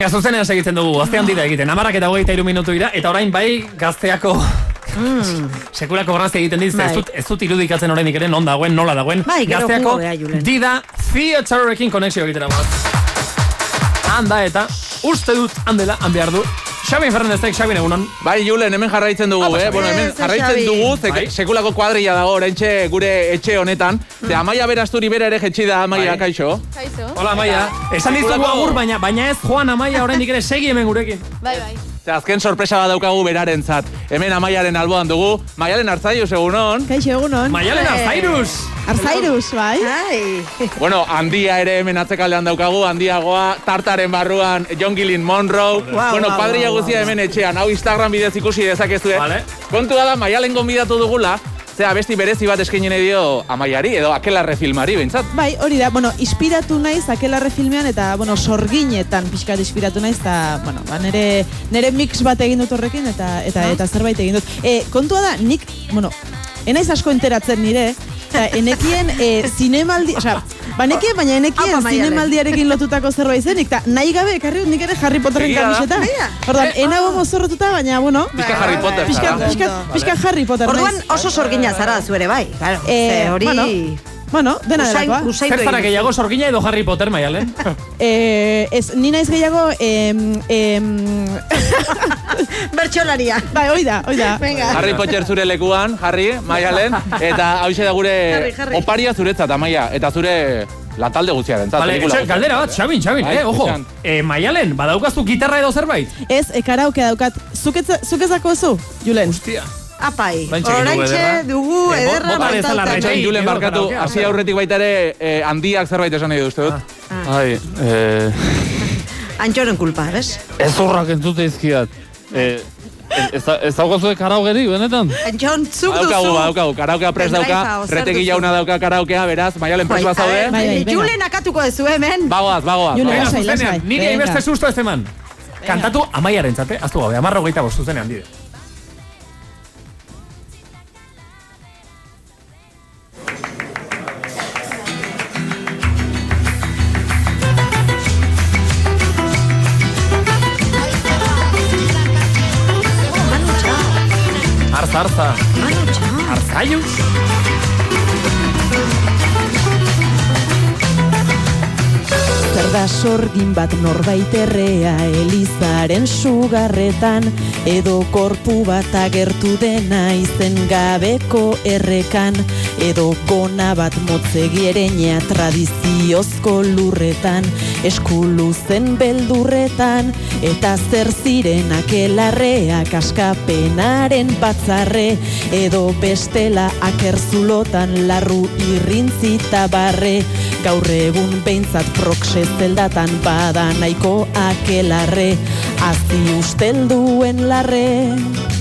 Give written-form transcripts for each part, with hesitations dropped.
Zuzenean segitzen dugu, azte handira egiten, 10:23 minutu dira, eta orain bai gazteako sekulako grazia egiten dit, ez dut irudikatzen oraindik ere non dagoen, nola dagoen, gazteako Dida Theaterekin konexio egitera handa eta uste dut handela, han behar du Xabi Fernandezek, Xabi egunon. Bai, Julen, hemen jarraitzen dugu, Bueno, hemen jarraitzen dugu, sekulako kuadrilla dago, oraintxe gure etxe honetan. Ze Amaia Berasturi bera ere jetxi da, Amaia, kaixo. Kaixo. Hola, Amaia. Esan dizugu agur, baina ez Juan Amaia oraindik ere segi hemen gurekin. Bai. Azken sorpresa bat daukagu berarentzat. Hemen Amaiaren alboan dugu. Maialen Arzairuz, egunon. Kaixo, egunon. Maialen Arzairuz. Arzairuz, bai. Bueno, handia ere hemen atzekaldean daukagu. Handiagoa, tartaren barruan, John Gillen Monroe. Bueno, kuadrilla guztia hemen etxean. Hau Instagram bidez ikusi dezakezue. Kontua da, Maialen gonbidatu dugula. Zea, besti berezi bat eskainene dio Amaiari, edo Akelarre filmari, behintzat. Bai, hori da, inspiratu naiz Akelarre filmean, eta, sorginetan pixkat inspiratu naiz, eta, nire mix bat egin dut horrekin, eta zerbait egin dut. Kontua da, nik, enaiz asko enteratzen nire, eta enekien zinemaldi, banekien, baina enekien zinemaldiarekin lotutako zerbait zenik, eta nahi gabe, ekarri nik ere Harry Potterren kamiseta. Orduan, enago mozorrotuta, baina, Pizka Harry Potter, Pizka Harry Potter. Orduan, oso sorgina zara zuere, bai. Hori... dena delakoa. Zer zara gehiago sorgina edo Harry Potter, Maialen? Ni naiz gehiago... Bertxolaria. Bai, oida. Harry Potter zure lekuan, Harry, Maialen, eta hauxe da gure oparia zuretzat, Amaia, eta zure latalde guztiaren. Galdera bat, Xabin, ojo. Maialen, badaukazu gitarra edo zerbait? Ez, karaoke daukat. Zuk ezako zu, Julen? Hostia. Apai, oraintxe dugu ederra baltauta. Julen barkatu, hasi aurretik baita ere handiak zerbait esan nahi duzte dut. Antxoren kulpa, bez? Ez horrak entzute izkiat. Ez daukazu karaokerik, benetan? Antxon, zuk duzu. Daukagu, karaokea prest dauka, retegi jauna dauka karaokea, beraz, Maialen prest bat zaude. Julen akatuko dezu hemen. Bagoaz. Nire beste susto ez eman. Kantatu Amaiaren zate, aztu gabe, 10:25 zuzenean dide. Arza. Arzaiuz. Zer da sorgin bat norbait errea elizaren sugarretan, edo korpu bat agertu dena izen gabeko errekan, edo gona bat motzegierenea tradiziozko lurretan, eskuluzen beldurretan, eta zer ziren Akelarreak askapenaren batzarre, edo bestela akerzulotan larru irrintzita barre, gaur egun behintzat proxe zeldatan bada nahiko Akelarre, azi ustelduen larre.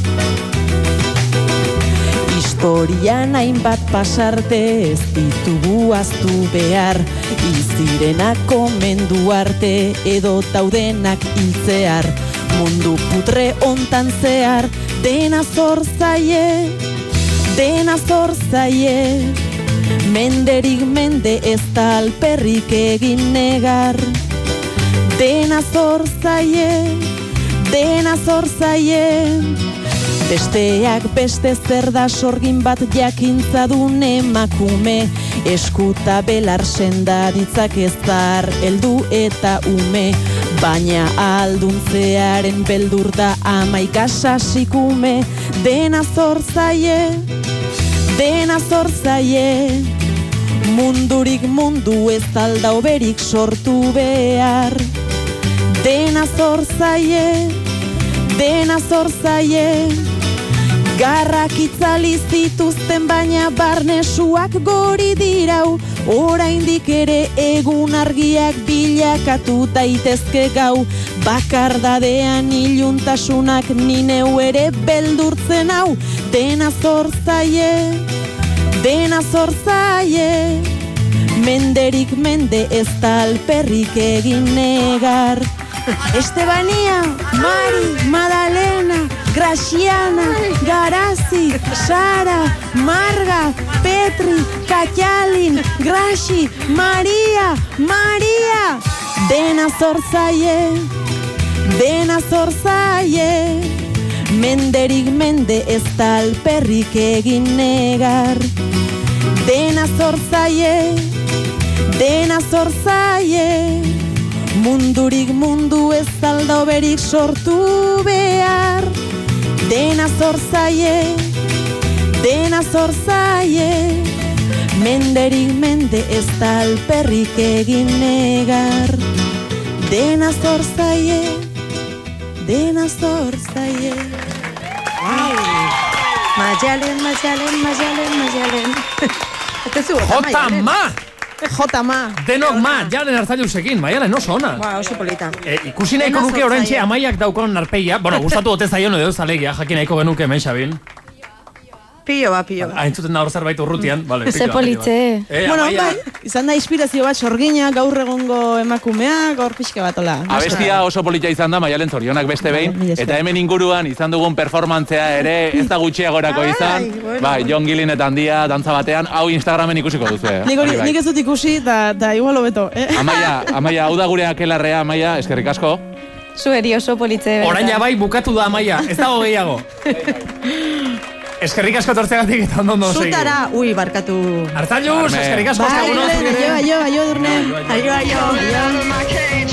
Historian hainbat pasarte ez ditugu aztu behar, izirenak komendu arte edo daudenak hiltzear, mundu putre ontan zehar, dena zor zaie, menderik mende ez da alperrik egin negar, dena zor zaie, besteak beste zer da sorgin bat jakintzadun emakume, eskuta belar senda ditzak ezar heldu eta ume, baina alduntzearen beldur da amaika sasikume, dena zor zaie, mundurik mundu ez alda oberik sortu behar, dena zor zaie, garrak itzali zituzten baina barnesuak gori dirau, oraindik ere egun argiak bilakatu daitezke gau, bakardadean iluntasunak ni neu ere beldurtzen hau, dena zor zaie, menderik mende ez da alperrik egin negar. Estebania, Mari, Madalena, Graciana, Garazi, Sara, Marga, Petri, Katalin, Graci, Maria, dena zor zaie, zor zaie, menderik mende ez da alperrik egin negar. Dena zor zaie, mundurik mundu ez alda oberik sortu behar. Dena zor zaie, menderik mende ez da alperrik egin negar. Dena zor zaie. Maialen. J-ma! Denok ma, jaren Arzailusekin, Maialen, oso ona. Oso polita. Ikusi nahiko nuke oraintxe Amaiak daukon arpeia, bueno, gustatu ote zaion edo zalegia, jakin nahiko genuke hemen, Xabin. Pillo ba. Haintzuten da hor zerbait urrutian, vale. Ze politze. Bueno, bai, izan da inspirazio bat sorgina, gaur egongo emakumeak, gaur pixka bat, hola. Abestia oso polita izan da, Maialen, zorionak beste behin, eta hemen inguruan izan dugun performantzea ere ez da gutxiagorako izan, bai, Jon Gilin eta Handia dantza batean, hau Instagramen ikusiko duzu. Nik ez dut ikusi, eta igual hobeto. Amaia, hau da gure akelarrea, Amaia, eskerrik asko. Zueri oso politze. Orain bai bukatu da, Amaia, ez dago gehiago. Eskerrik asko tortzegatik eta ondo segi. Zutara, barkatu. Arzalluz, eskerrik asko. Aio, Durne. Aio.